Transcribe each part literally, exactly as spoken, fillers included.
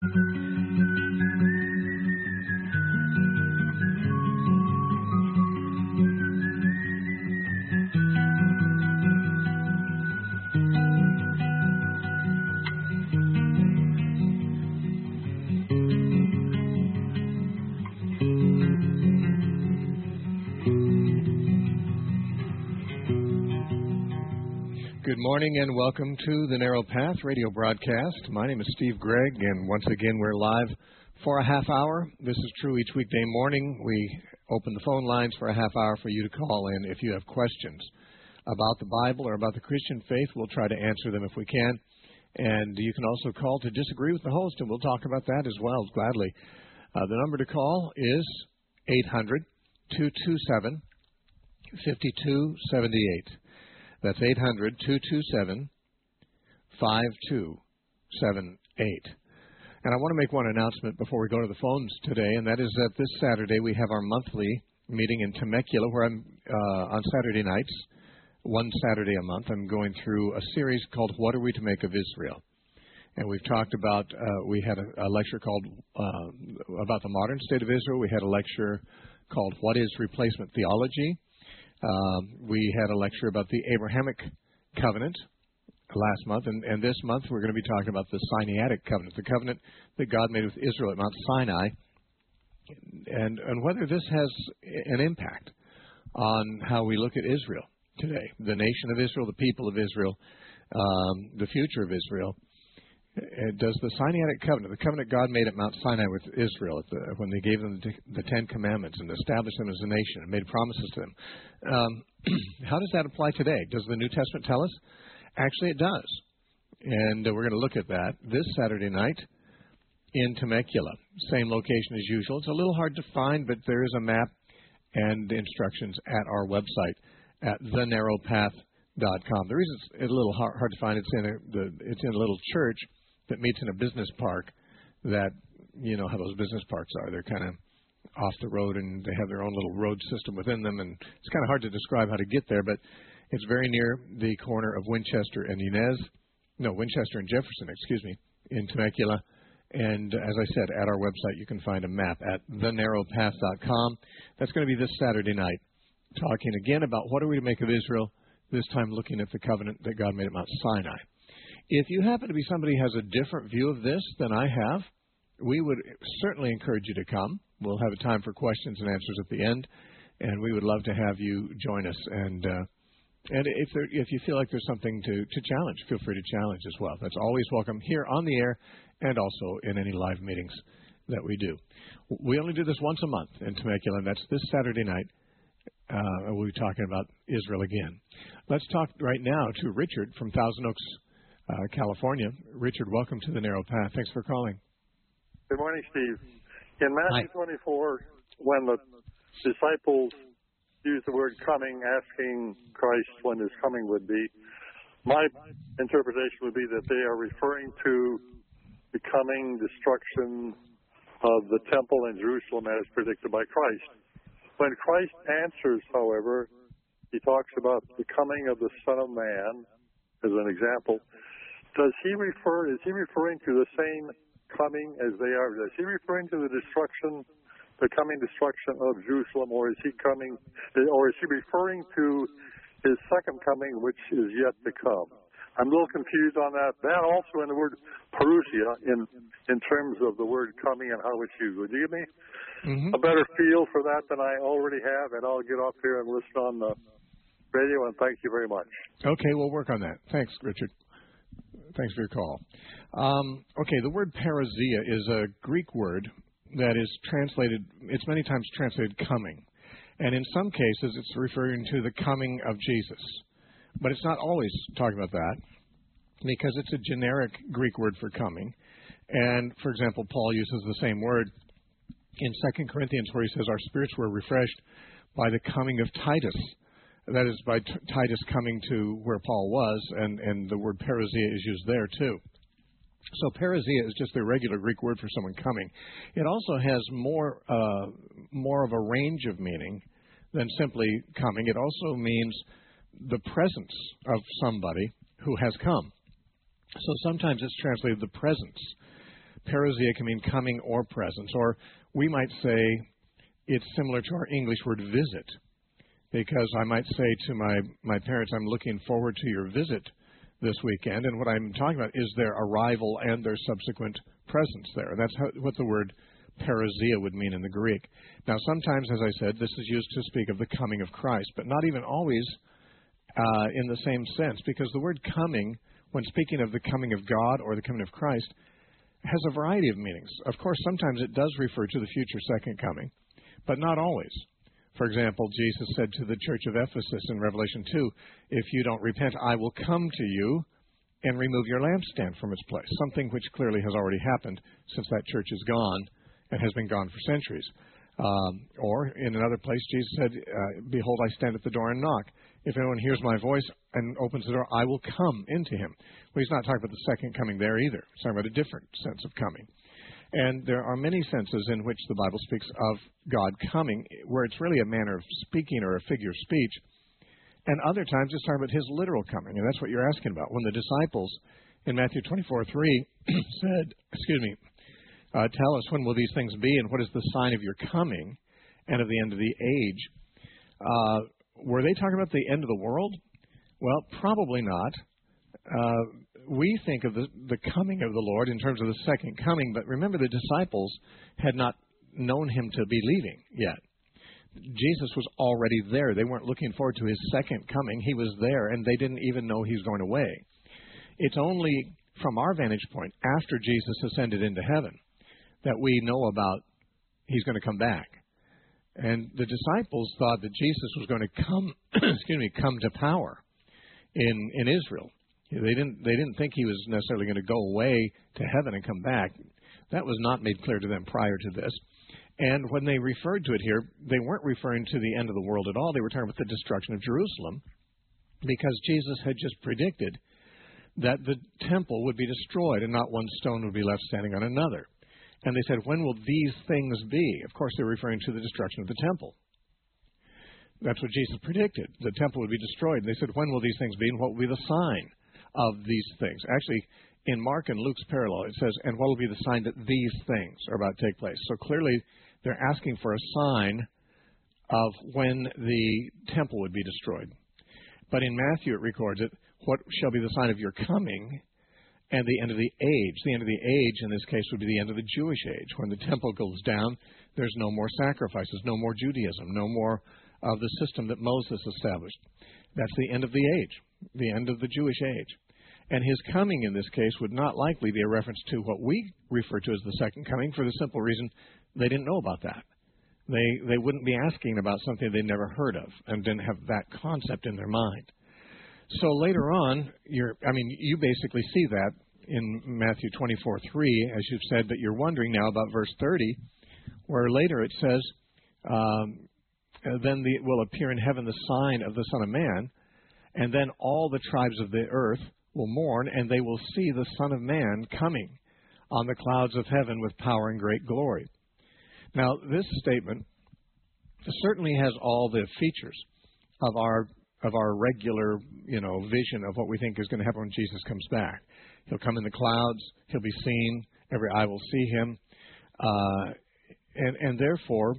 Good morning and welcome to the Narrow Path radio broadcast. My name is Steve Gregg, and once again we're live for a half hour. This is true each weekday morning. We open the phone lines for a half hour for you to call in if you have questions about the Bible or about the Christian faith. We'll try to answer them if we can. And you can also call to disagree with the host, and we'll talk about that as well, gladly. Uh, the number to call is eight hundred, two two seven, five two seven eight. That's eight hundred, two two seven, five two seven eight. And I want to make one announcement before we go to the phones today, and that is that this Saturday we have our monthly meeting in Temecula, where I'm uh, on Saturday nights, one Saturday a month. I'm going through a series called What Are We to Make of Israel? And we've talked about, uh, we had a, a lecture called uh, about the modern state of Israel. We had a lecture called What is Replacement Theology? Um, we had a lecture about the Abrahamic covenant last month, and, and this month we're going to be talking about the Sinaitic covenant, the covenant that God made with Israel at Mount Sinai, and, and whether this has an impact on how we look at Israel today, the nation of Israel, the people of Israel, um, the future of Israel. Does the Sinaitic covenant, the covenant God made at Mount Sinai with Israel at the, when they gave them the, the Ten Commandments and established them as a nation and made promises to them, um, how does that apply today? Does the New Testament tell us? Actually, it does. And uh, we're going to look at that this Saturday night in Temecula. Same location as usual. It's a little hard to find, but there is a map and instructions at our website at the narrow path dot com. The reason it's a little hard, hard to find, it's in a, the, it's in a little church that meets in a business park that, you know how those business parks are. They're kind of off the road, and they have their own little road system within them, and it's kind of hard to describe how to get there, but it's very near the corner of Winchester and Inez, no, Winchester and Jefferson, excuse me, in Temecula. And as I said, at our website, you can find a map at the narrow path dot com. That's going to be this Saturday night, talking again about what are we to make of Israel, this time looking at the covenant that God made at Mount Sinai. If you happen to be somebody who has a different view of this than I have, we would certainly encourage you to come. We'll have a time for questions and answers at the end, and we would love to have you join us. And uh, and if there, if you feel like there's something to, to challenge, feel free to challenge as well. That's always welcome here on the air and also in any live meetings that we do. We only do this once a month in Temecula, and that's this Saturday night. Uh, we'll be talking about Israel again. Let's talk right now to Richard from Thousand Oaks, uh, California. Richard, welcome to the Narrow Path. Thanks for calling. Good morning, Steve. In Matthew Hi. twenty-four, when the disciples used the word coming, asking Christ when his coming would be, my interpretation would be that they are referring to the coming destruction of the temple in Jerusalem as predicted by Christ. When Christ answers, however, he talks about the coming of the Son of Man as an example. Does he refer, is he referring to the same coming as they are? Is he referring to the destruction, the coming destruction of Jerusalem, or is he coming, or is he referring to his second coming, which is yet to come? I'm a little confused on that. That also in the word parousia, in in terms of the word coming and how it's used. Would you give me mm-hmm. a better feel for that than I already have? And I'll get off here and listen on the radio, and thank you very much. Okay, we'll work on that. Thanks, Richard. Thanks for your call. Um, okay, the word parousia is a Greek word that is translated, it's many times translated coming. And in some cases, it's referring to the coming of Jesus. But it's not always talking about that, because it's a generic Greek word for coming. And, for example, Paul uses the same word in Second Corinthians, where he says, our spirits were refreshed by the coming of Titus. That is, by t- Titus coming to where Paul was, and, and the word parousia is used there, too. So parousia is just the regular Greek word for someone coming. It also has more uh, more of a range of meaning than simply coming. It also means the presence of somebody who has come. So sometimes it's translated the presence. parousia can mean coming or presence, or we might say it's similar to our English word visit, because I might say to my, my parents, I'm looking forward to your visit this weekend, and what I'm talking about is their arrival and their subsequent presence there. That's how, what the word parousia would mean in the Greek. Now, sometimes, as I said, this is used to speak of the coming of Christ, but not even always uh, in the same sense, because the word coming, when speaking of the coming of God or the coming of Christ, has a variety of meanings. Of course, sometimes it does refer to the future second coming, but not always. For example, Jesus said to the church of Ephesus in Revelation two, if you don't repent, I will come to you and remove your lampstand from its place, something which clearly has already happened since that church is gone and has been gone for centuries. Um, or in another place, Jesus said, uh, behold, I stand at the door and knock. If anyone hears my voice and opens the door, I will come into him. Well, he's not talking about the second coming there either. He's talking about a different sense of coming. And there are many senses in which the Bible speaks of God coming, where it's really a manner of speaking or a figure of speech. And other times it's talking about his literal coming, and that's what you're asking about. When the disciples in Matthew twenty-four three said, excuse me, uh, tell us when will these things be, and what is the sign of your coming and of the end of the age? Uh, were they talking about the end of the world? Well, probably not. Uh, we think of the, the coming of the Lord in terms of the second coming, but remember the disciples had not known him to be leaving yet. Jesus was already there. They weren't looking forward to his second coming. He was there, and they didn't even know he was going away. It's only from our vantage point, after Jesus ascended into heaven, that we know about he's going to come back. And the disciples thought that Jesus was going to come, excuse me, come to power in in Israel. They didn't they didn't think he was necessarily going to go away to heaven and come back. That was not made clear to them prior to this. And when they referred to it here, they weren't referring to the end of the world at all. They were talking about the destruction of Jerusalem, because Jesus had just predicted that the temple would be destroyed and not one stone would be left standing on another. And they said, when will these things be? Of course, they're referring to the destruction of the temple. That's what Jesus predicted. The temple would be destroyed. And they said, when will these things be, and what will be the sign of these things? Actually, in Mark and Luke's parallel, it says, and what will be the sign that these things are about to take place? So clearly, they're asking for a sign of when the temple would be destroyed. But in Matthew, it records it, what shall be the sign of your coming and the end of the age? The end of the age, in this case, would be the end of the Jewish age. When the temple goes down, there's no more sacrifices, no more Judaism, no more of the system that Moses established. That's the end of the age, the end of the Jewish age. And his coming in this case would not likely be a reference to what we refer to as the second coming, for the simple reason they didn't know about that. They they wouldn't be asking about something they'd never heard of and didn't have that concept in their mind. So later on, you're, I mean, you basically see that in Matthew twenty-four three, as you've said, but you're wondering now about verse thirty, where later it says, um, then the, will appear in heaven the sign of the Son of Man, and then all the tribes of the earth will mourn, and they will see the Son of Man coming on the clouds of heaven with power and great glory. Now, this statement certainly has all the features of our of our regular, you know, vision of what we think is going to happen when Jesus comes back. He'll come in the clouds. He'll be seen. Every eye will see him. Uh, and, and therefore,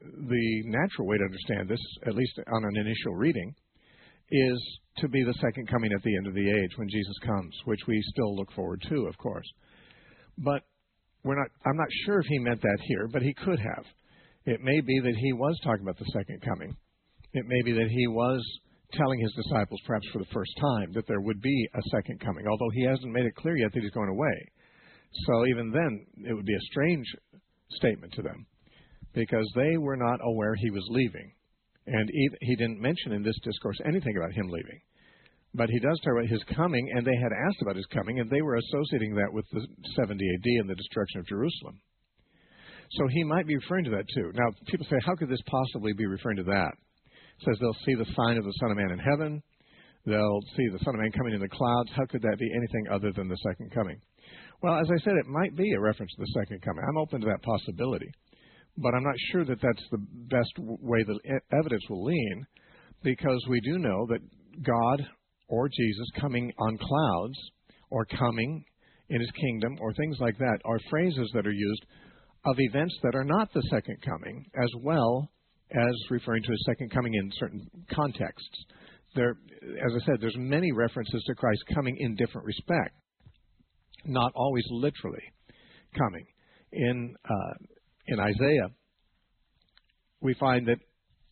the natural way to understand this, at least on an initial reading, is to be the second coming at the end of the age when Jesus comes, which we still look forward to, of course. But we're not. I'm not sure if he meant that here, but he could have. It may be that he was talking about the second coming. It may be that he was telling his disciples, perhaps for the first time, that there would be a second coming, although he hasn't made it clear yet that he's going away. So even then, it would be a strange statement to them, because they were not aware he was leaving. And he didn't mention in this discourse anything about him leaving. But he does talk about his coming, and they had asked about his coming, and they were associating that with the seventy A D and the destruction of Jerusalem. So he might be referring to that too. Now, people say, how could this possibly be referring to that? It says they'll see the sign of the Son of Man in heaven. They'll see the Son of Man coming in the clouds. How could that be anything other than the second coming? Well, as I said, it might be a reference to the second coming. I'm open to that possibility. But I'm not sure that that's the best way the evidence will lean, because we do know that God or Jesus coming on clouds or coming in his kingdom, or things like that, are phrases that are used of events that are not the second coming, as well as referring to his second coming in certain contexts. There, as I said, there's many references to Christ coming in different respects, not always literally coming. In uh, in Isaiah, we find that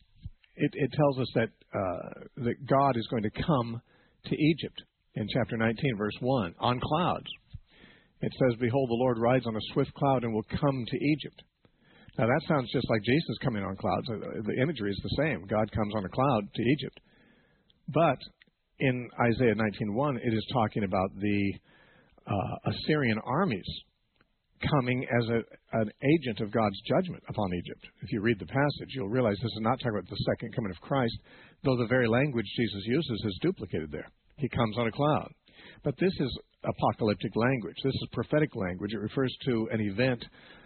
it, it tells us that uh, that God is going to come to Egypt in chapter nineteen, verse one, on clouds. It says, "Behold, the Lord rides on a swift cloud and will come to Egypt." Now that sounds just like Jesus coming on clouds. The imagery is the same. God comes on a cloud to Egypt. But in Isaiah nineteen one, it is talking about the uh, Assyrian armies coming as a, an agent of God's judgment upon Egypt. If you read the passage, you'll realize this is not talking about the second coming of Christ, though the very language Jesus uses is duplicated there. He comes on a cloud. But this is apocalyptic language. This is prophetic language. It refers to an event.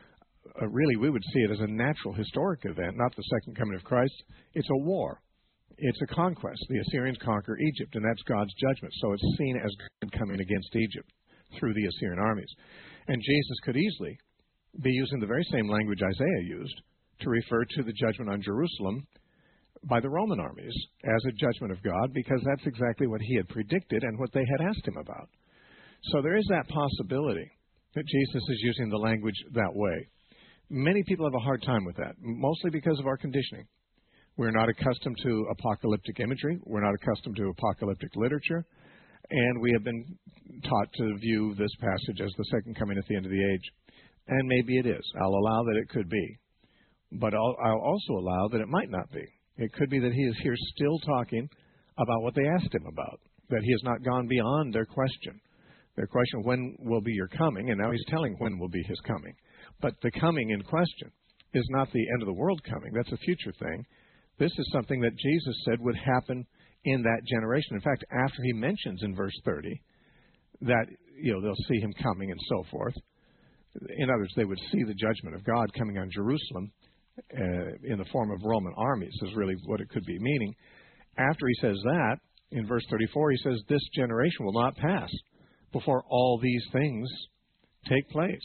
Uh, really, we would see it as a natural, historic event, not the second coming of Christ. It's a war. It's a conquest. The Assyrians conquer Egypt, and that's God's judgment. So it's seen as God coming against Egypt through the Assyrian armies. And Jesus could easily be using the very same language Isaiah used to refer to the judgment on Jerusalem by the Roman armies as a judgment of God, because that's exactly what he had predicted and what they had asked him about. So there is that possibility that Jesus is using the language that way. Many people have a hard time with that, mostly because of our conditioning. We're not accustomed to apocalyptic imagery. We're not accustomed to apocalyptic literature. And we have been taught to view this passage as the second coming at the end of the age. And maybe it is. I'll allow that it could be. But I'll, I'll also allow that it might not be. It could be that he is here still talking about what they asked him about, that he has not gone beyond their question. Their question, when will be your coming? And now he's telling when will be his coming. But the coming in question is not the end of the world coming. That's a future thing. This is something that Jesus said would happen in that generation. In fact, after he mentions in verse thirty that, you know, they'll see him coming and so forth, in other words, they would see the judgment of God coming on Jerusalem uh, in the form of Roman armies, is really what it could be meaning. After he says that, in verse thirty-four, he says, "This generation will not pass before all these things take place."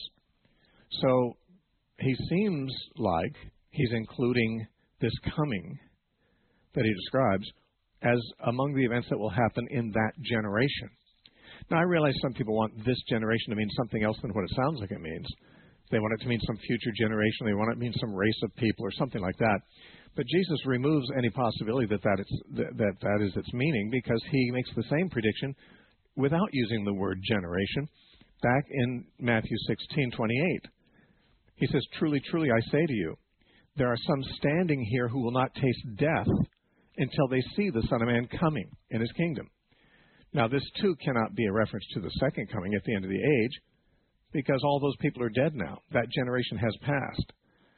So he seems like he's including this coming that he describes as among the events that will happen in that generation. Now, I realize some people want this generation to mean something else than what it sounds like it means. They want it to mean some future generation. They want it to mean some race of people or something like that. But Jesus removes any possibility that that is, that, that is its meaning, because he makes the same prediction without using the word generation back in Matthew sixteen twenty-eight. He says, "Truly, truly, I say to you, there are some standing here who will not taste death until they see the Son of Man coming in his kingdom." Now, this too cannot be a reference to the second coming at the end of the age, because all those people are dead now. That generation has passed.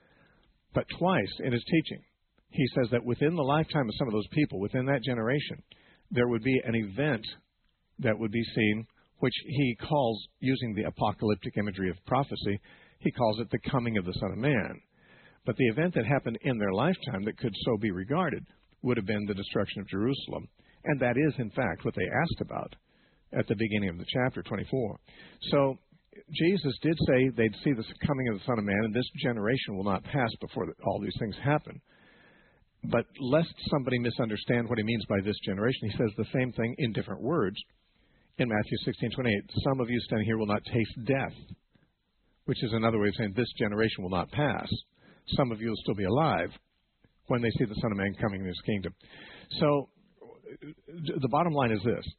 But twice in his teaching, he says that within the lifetime of some of those people, within that generation, there would be an event that would be seen, which he calls, using the apocalyptic imagery of prophecy, he calls it the coming of the Son of Man. But the event that happened in their lifetime that could so be regarded would have been the destruction of Jerusalem. And that is, in fact, what they asked about at the beginning of the chapter twenty-four. So Jesus did say they'd see the coming of the Son of Man, and this generation will not pass before all these things happen. But lest somebody misunderstand what he means by this generation, he says the same thing in different words in Matthew sixteen twenty-eight. "Some of you standing here will not taste death," which is another way of saying this generation will not pass. Some of you will still be alive when they see the Son of Man coming in his kingdom. So the bottom line is this.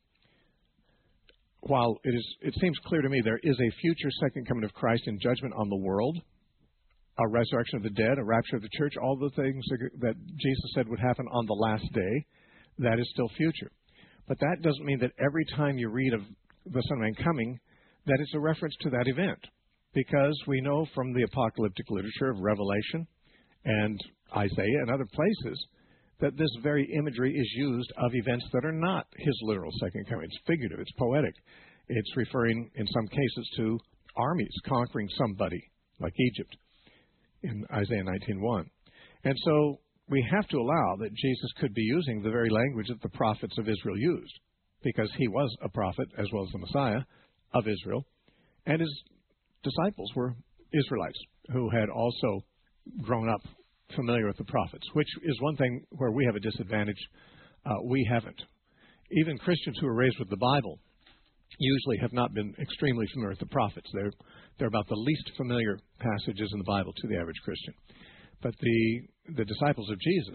While it is, it seems clear to me there is a future second coming of Christ in judgment on the world, a resurrection of the dead, a rapture of the church, all the things that Jesus said would happen on the last day, that is still future. But that doesn't mean that every time you read of the Son of Man coming, that it's a reference to that event. Because we know from the apocalyptic literature of Revelation and Isaiah and other places that this very imagery is used of events that are not his literal second coming. It's figurative. It's poetic. It's referring, in some cases, to armies conquering somebody, like Egypt, in Isaiah nineteen one. And so we have to allow that Jesus could be using the very language that the prophets of Israel used, because he was a prophet as well as the Messiah of Israel. And his disciples were Israelites who had also grown up familiar with the prophets, which is one thing where we have a disadvantage. Uh, we haven't. Even Christians who are raised with the Bible usually have not been extremely familiar with the prophets. They're, they're about the least familiar passages in the Bible to the average Christian. But the, the disciples of Jesus,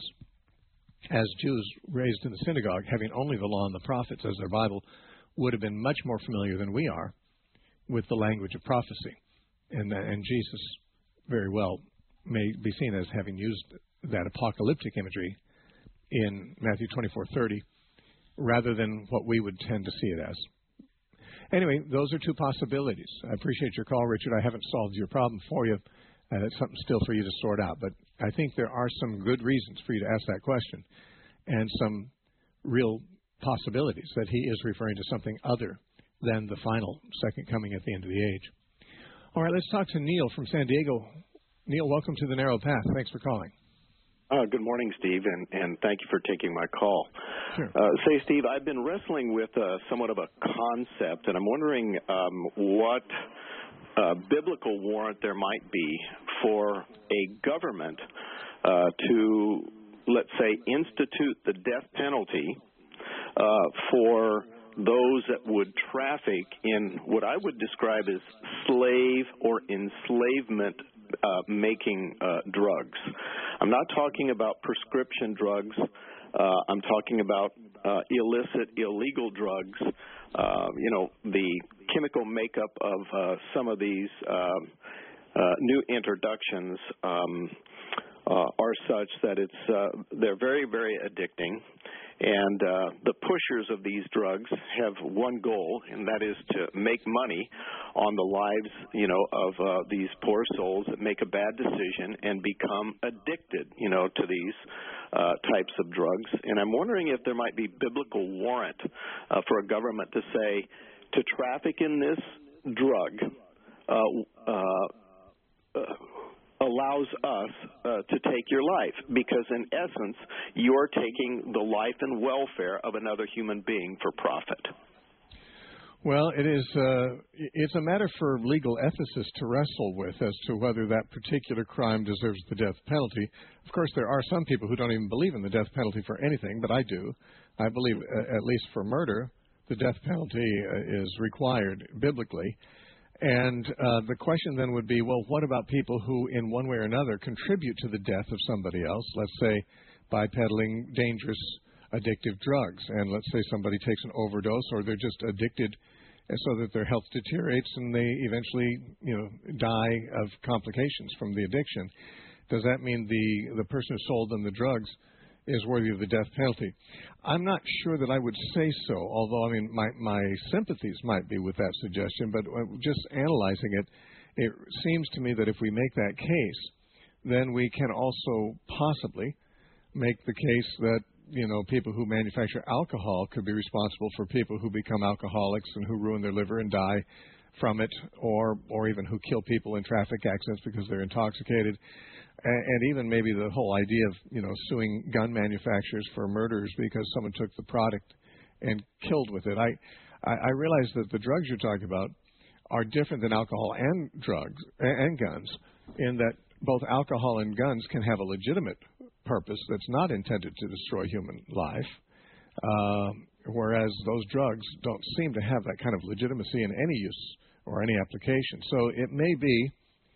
as Jews raised in the synagogue, having only the law and the prophets as their Bible, would have been much more familiar than we are with the language of prophecy. And, and Jesus very well may be seen as having used that apocalyptic imagery in Matthew twenty-four thirty rather than what we would tend to see it as. Anyway, those are two possibilities. I appreciate your call, Richard. I haven't solved your problem for you. Uh, that's something still for you to sort out. But I think there are some good reasons for you to ask that question and some real possibilities that he is referring to something other than the final second coming at the end of the age. All right, let's talk to Neil from San Diego. Neil, welcome to the Narrow Path. Thanks for calling. Uh, good morning, Steve, and, and thank you for taking my call. Sure. Uh, say, Steve, I've been wrestling with uh, somewhat of a concept, and I'm wondering um, what uh, biblical warrant there might be for a government uh, to, let's say, institute the death penalty uh, for those that would traffic in what I would describe as slave or enslavement uh, making uh, drugs. I'm not talking about prescription drugs. Uh, I'm talking about uh, illicit, illegal drugs. Uh, you know, the chemical makeup of uh, some of these uh, uh, new introductions um, uh, are such that it's uh, they're very, very addicting. And uh, the pushers of these drugs have one goal, and that is to make money on the lives, you know, of uh, these poor souls that make a bad decision and become addicted, you know, to these uh, types of drugs. And I'm wondering if there might be biblical warrant uh, for a government to say, to traffic in this drug uh, uh, uh, allows us uh, to take your life, because in essence you're taking the life and welfare of another human being for profit. Well, it is uh, it's a matter for legal ethicists to wrestle with as to whether that particular crime deserves the death penalty. Of course, there are some people who don't even believe in the death penalty for anything, but I do. I believe, uh, at least for murder, the death penalty uh, is required biblically. And uh, the question then would be, well, what about people who, in one way or another, contribute to the death of somebody else, let's say by peddling dangerous, addictive drugs? And let's say somebody takes an overdose, or they're just addicted so that their health deteriorates and they eventually, you know, die of complications from the addiction. Does that mean the, the person who sold them the drugs is worthy of the death penalty? I'm not sure that I would say so, although, I mean, my, my sympathies might be with that suggestion, but just analyzing it, it seems to me that if we make that case, then we can also possibly make the case that, you know, people who manufacture alcohol could be responsible for people who become alcoholics and who ruin their liver and die from it, or or even who kill people in traffic accidents because they're intoxicated. And even maybe the whole idea of, you know, suing gun manufacturers for murders because someone took the product and killed with it. I, I realize that the drugs you're talking about are different than alcohol and drugs and guns, in that both alcohol and guns can have a legitimate purpose that's not intended to destroy human life, uh, whereas those drugs don't seem to have that kind of legitimacy in any use or any application. So it may be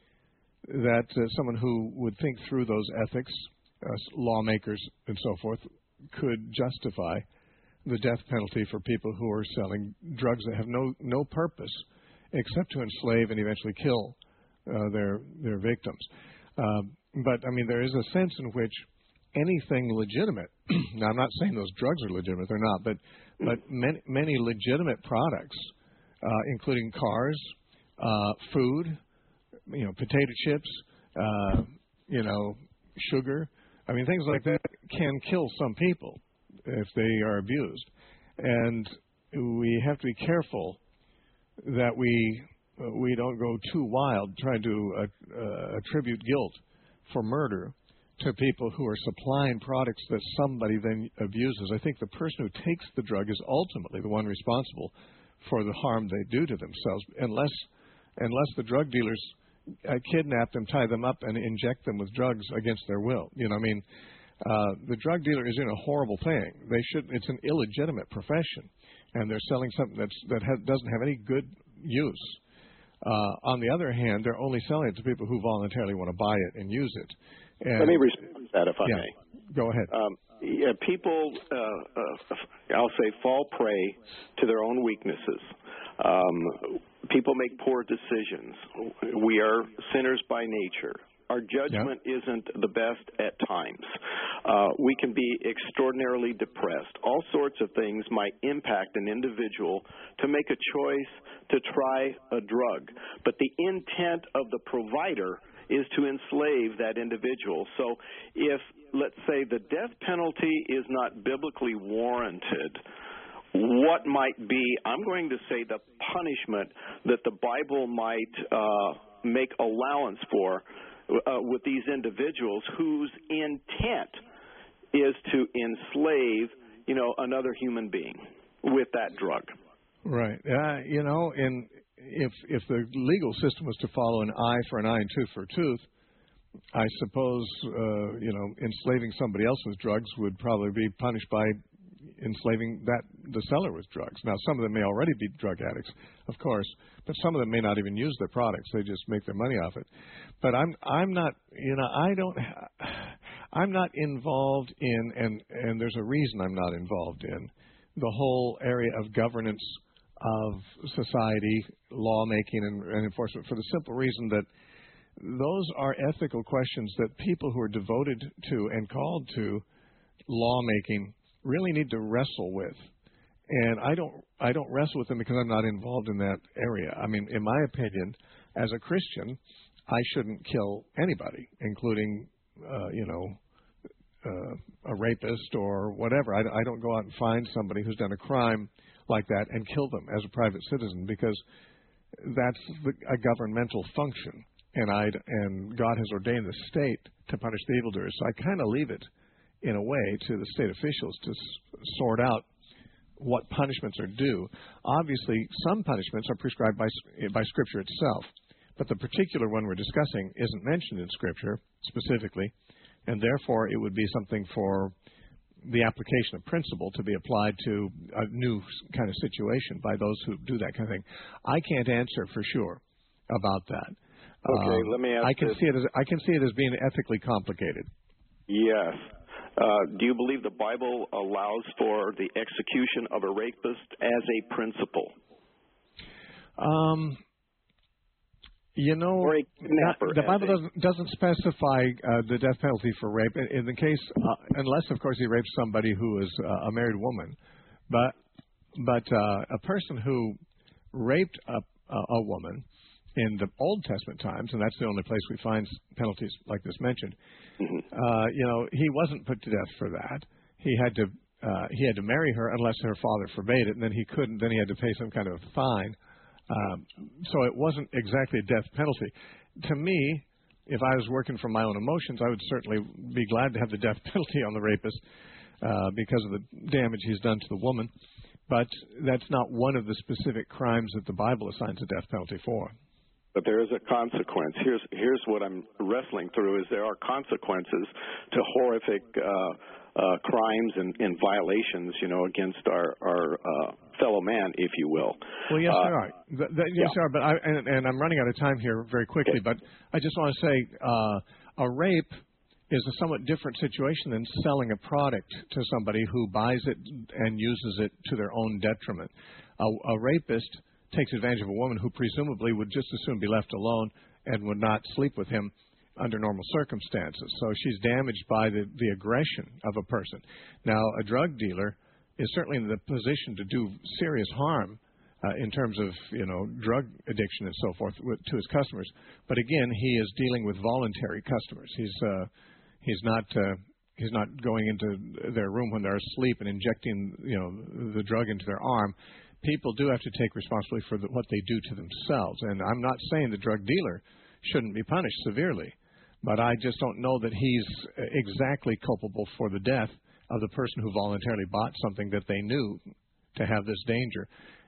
that uh, someone who would think through those ethics, uh, lawmakers and so forth, could justify the death penalty for people who are selling drugs that have no no purpose except to enslave and eventually kill uh, their their victims. Uh, but, I mean, there is a sense in which anything legitimate, now I'm not saying those drugs are legitimate, they're not, but, but many, many legitimate products, uh, including cars, uh, food, you know, potato chips, uh, you know, sugar. I mean, things like that can kill some people if they are abused. And we have to be careful that we uh, we don't go too wild trying to uh, uh, attribute guilt for murder to people who are supplying products that somebody then abuses. I think the person who takes the drug is ultimately the one responsible for the harm they do to themselves, unless unless the drug dealers uh, kidnap them, tie them up, and inject them with drugs against their will. You know, I mean, uh, the drug dealer is in a horrible thing. They should. It's an illegitimate profession, and they're selling something that's, that ha- doesn't have any good use. Uh, on the other hand, they're only selling it to people who voluntarily want to buy it and use it. And, Let me respond to that, if I yeah, may. Go ahead. Um, yeah, people, uh, uh, I'll say, fall prey to their own weaknesses. Um, people make poor decisions. We are sinners by nature. Our judgment yeah. isn't the best at times. Uh, we can be extraordinarily depressed. All sorts of things might impact an individual to make a choice to try a drug. But the intent of the provider is to enslave that individual. So if, let's say, the death penalty is not biblically warranted, what might be, I'm going to say, the punishment that the Bible might uh, make allowance for uh, with these individuals whose intent is to enslave, you know, another human being with that drug. Right. Uh, you know, and if if the legal system was to follow an eye for an eye and tooth for a tooth, I suppose, uh, you know, enslaving somebody else with drugs would probably be punished by enslaving that the seller with drugs. Now, some of them may already be drug addicts, of course, but some of them may not even use their products. They just make their money off it. But I'm I'm not, you know, I don't, I'm not involved in, and and there's a reason I'm not involved in the whole area of governance of society, lawmaking, and, and enforcement, for the simple reason that those are ethical questions that people who are devoted to and called to lawmaking really need to wrestle with. And I don't I don't wrestle with them because I'm not involved in that area. I mean, in my opinion, as a Christian, I shouldn't kill anybody, including, uh, you know, uh, a rapist or whatever. I, I don't go out and find somebody who's done a crime like that and kill them as a private citizen, because that's the, a governmental function. And I and God has ordained the state to punish the evildoers. So I kind of leave it, in a way, to the state officials to s- sort out what punishments are due. Obviously, some punishments are prescribed by by Scripture itself, but the particular one we're discussing isn't mentioned in Scripture specifically, and therefore it would be something for the application of principle to be applied to a new kind of situation by those who do that kind of thing. I can't answer for sure about that. Okay, um, let me ask I can this. see it as I can see it as being ethically complicated. Yes. Uh, do you believe the Bible allows for the execution of a rapist as a principle? Um, you know, or a kidnapper, the Bible a... doesn't doesn't specify uh, the death penalty for rape in, in the case, uh, unless of course he rapes somebody who is uh, a married woman. But but uh, a person who raped a, a, a woman in the Old Testament times, and that's the only place we find penalties like this mentioned. Mm-hmm. Uh, you know, he wasn't put to death for that. He had to uh, he had to marry her unless her father forbade it, and then he couldn't. Then he had to pay some kind of fine. Um, so it wasn't exactly a death penalty. To me, if I was working from my own emotions, I would certainly be glad to have the death penalty on the rapist uh, because of the damage he's done to the woman. But that's not one of the specific crimes that the Bible assigns a death penalty for. But there is a consequence. Here's here's what I'm wrestling through: is there are consequences to horrific uh, uh, crimes and, and violations, you know, against our our uh, fellow man, if you will. Well, yes, uh, there are. The, the, yes, yeah. there are. But I and, and I'm running out of time here very quickly. Okay. But I just want to say, uh, a rape is a somewhat different situation than selling a product to somebody who buys it and uses it to their own detriment. A, a rapist takes advantage of a woman who presumably would just as soon be left alone and would not sleep with him under normal circumstances. So she's damaged by the, the aggression of a person. Now, a drug dealer is certainly in the position to do serious harm uh, in terms of, you know, drug addiction and so forth with, to his customers. But again, he is dealing with voluntary customers. He's uh, he's not uh, he's not going into their room when they're asleep and injecting, you know, the drug into their arm. People do have to take responsibility for the, what they do to themselves. And I'm not saying the drug dealer shouldn't be punished severely, but I just don't know that he's exactly culpable for the death of the person who voluntarily bought something that they knew to have this danger.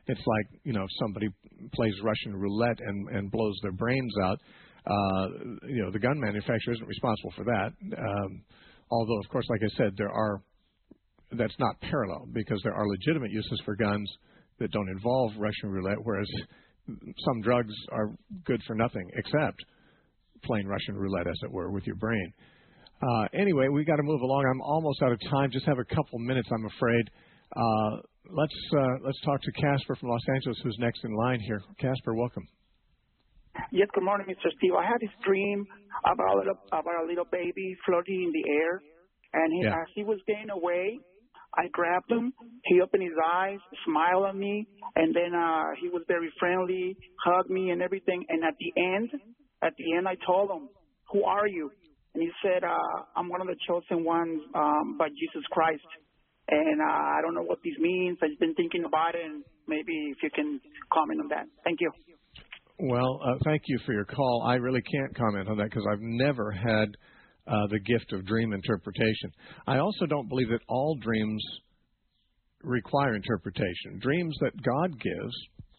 It's like, you know, if somebody plays Russian roulette and, and blows their brains out, uh, you know, the gun manufacturer isn't responsible for that. Um, although, of course, like I said, there are, that's not parallel because there are legitimate uses for guns that don't involve Russian roulette, whereas some drugs are good for nothing except playing Russian roulette, as it were, with your brain. Uh, anyway, we got to move along. I'm almost out of time. Just have a couple minutes, I'm afraid. Uh, let's uh, let's talk to Casper from Los Angeles, who's next in line here. Casper, welcome. Yes, good morning, Mister Steve. I had this dream about a little, about a little baby floating in the air, and he, yeah. as he was getting away, I grabbed him. He opened his eyes, smiled at me, and then uh, he was very friendly, hugged me and everything. And at the end, at the end, I told him, "Who are you?" And he said, uh, "I'm one of the chosen ones um, by Jesus Christ." And uh, I don't know what this means. I've been thinking about it, and maybe if you can comment on that. Thank you. Well, uh, thank you for your call. I really can't comment on that because I've never had uh, the gift of dream interpretation. I also don't believe that all dreams require interpretation. Dreams that God gives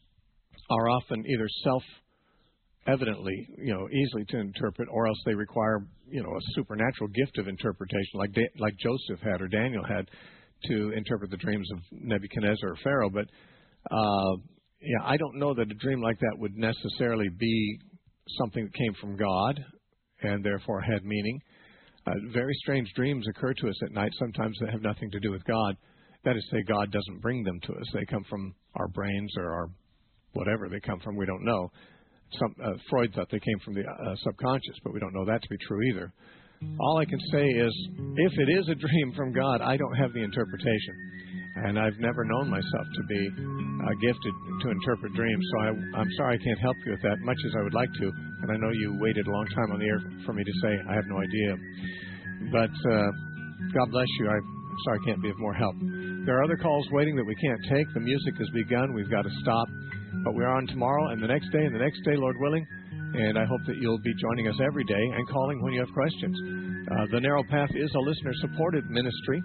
are often either self-evidently, you know, easily to interpret, or else they require, you know, a supernatural gift of interpretation, like da- like Joseph had or Daniel had, to interpret the dreams of Nebuchadnezzar or Pharaoh. But uh, yeah, I don't know that a dream like that would necessarily be something that came from God and therefore had meaning. Uh, very strange dreams occur to us at night, sometimes that have nothing to do with God. That is to say, God doesn't bring them to us. They come from our brains or our whatever they come from, we don't know. Some, uh, Freud thought they came from the uh, subconscious, but we don't know that to be true either. All I can say is, if it is a dream from God, I don't have the interpretation. And I've never known myself to be uh, gifted to interpret dreams, so I, I'm sorry I can't help you with that, much as I would like to. And I know you waited a long time on the air for me to say I have no idea. But uh, God bless you. I'm sorry I can't be of more help. There are other calls waiting that we can't take. The music has begun. We've got to stop. But we're on tomorrow and the next day and the next day, Lord willing. And I hope that you'll be joining us every day and calling when you have questions. Uh, the Narrow Path is a listener-supported ministry.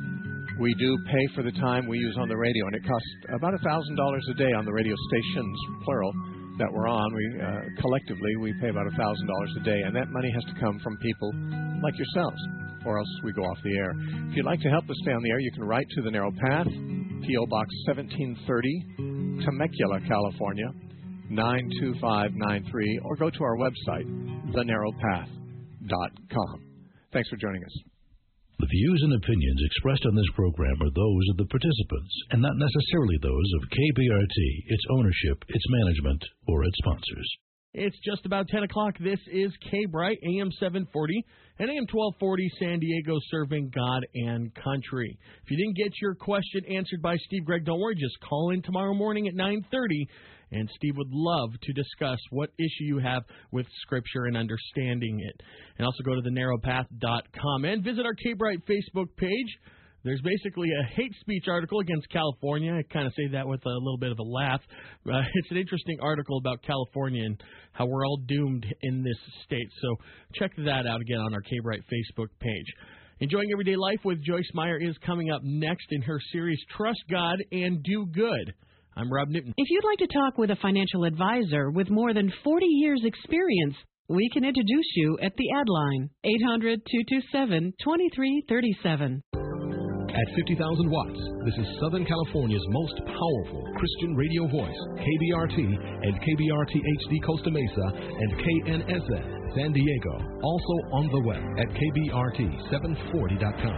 We do pay for the time we use on the radio, and it costs about one thousand dollars a day on the radio stations, plural, that we're on. We uh, collectively, we pay about one thousand dollars a day, and that money has to come from people like yourselves, or else we go off the air. If you'd like to help us stay on the air, you can write to the Narrow Path, P O Box seventeen thirty, Temecula, California, nine two five nine three, or go to our website, the narrow path dot com. Thanks for joining us. The views and opinions expressed on this program are those of the participants and not necessarily those of K B R T, its ownership, its management, or its sponsors. It's just about ten o'clock. This is K-Bright, A M seven forty and A M twelve forty, San Diego, serving God and country. If you didn't get your question answered by Steve Gregg, don't worry. Just call in tomorrow morning at nine thirty, and Steve would love to discuss what issue you have with Scripture and understanding it. And also go to the narrow path dot com and visit our K-Bright Facebook page. There's basically a hate speech article against California. I kind of say that with a little bit of a laugh. Uh, it's an interesting article about California and how we're all doomed in this state. So check that out again on our K-Bright Facebook page. Enjoying Everyday Life with Joyce Meyer is coming up next in her series Trust God and Do Good. I'm Rob Newton. If you'd like to talk with a financial advisor with more than forty years experience, we can introduce you at the ad line, eight hundred, two two seven, two three three seven. At fifty thousand watts, this is Southern California's most powerful Christian radio voice, K B R T and K B R T H D Costa Mesa and K N S S San Diego. Also on the web at K B R T seven forty dot com.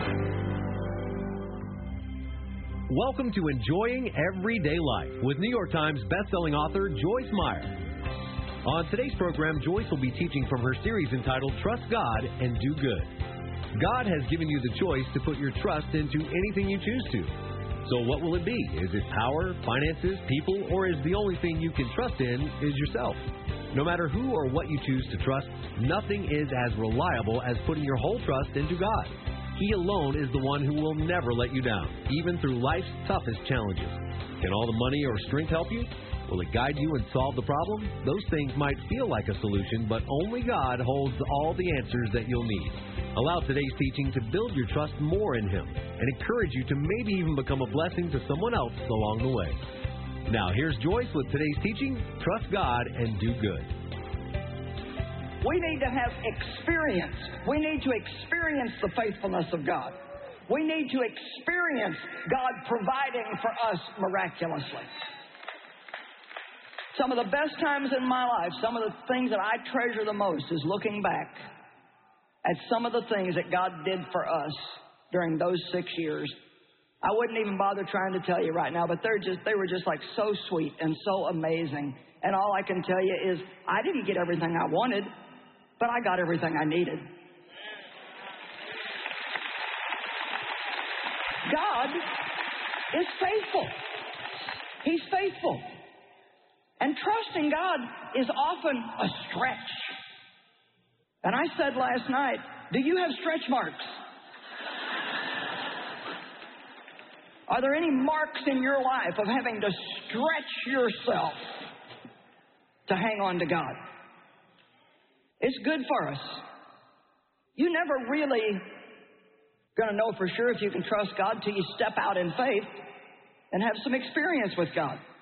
Welcome to Enjoying Everyday Life with New York Times bestselling author Joyce Meyer. On today's program, Joyce will be teaching from her series entitled Trust God and Do Good. God has given you the choice to put your trust into anything you choose to. So what will it be? Is it power, finances, people, or is the only thing you can trust in is yourself? No matter who or what you choose to trust, nothing is as reliable as putting your whole trust into God. He alone is the one who will never let you down, even through life's toughest challenges. Can all the money or strength help you? Will it guide you and solve the problem? Those things might feel like a solution, but only God holds all the answers that you'll need. Allow today's teaching to build your trust more in Him and encourage you to maybe even become a blessing to someone else along the way. Now, here's Joyce with today's teaching, Trust God and Do Good. We need to have experience. We need to experience the faithfulness of God. We need to experience God providing for us miraculously. Some of the best times in my life, some of the things that I treasure the most is looking back at some of the things that God did for us during those six years. I wouldn't even bother trying to tell you right now, but they're just, they were just like so sweet and so amazing. And all I can tell you is I didn't get everything I wanted, but I got everything I needed. God is faithful. He's faithful. And trusting God is often a stretch. And I said last night, do you have stretch marks? Are there any marks in your life of having to stretch yourself to hang on to God? It's good for us. You never really going to know for sure if you can trust God till you step out in faith and have some experience with God.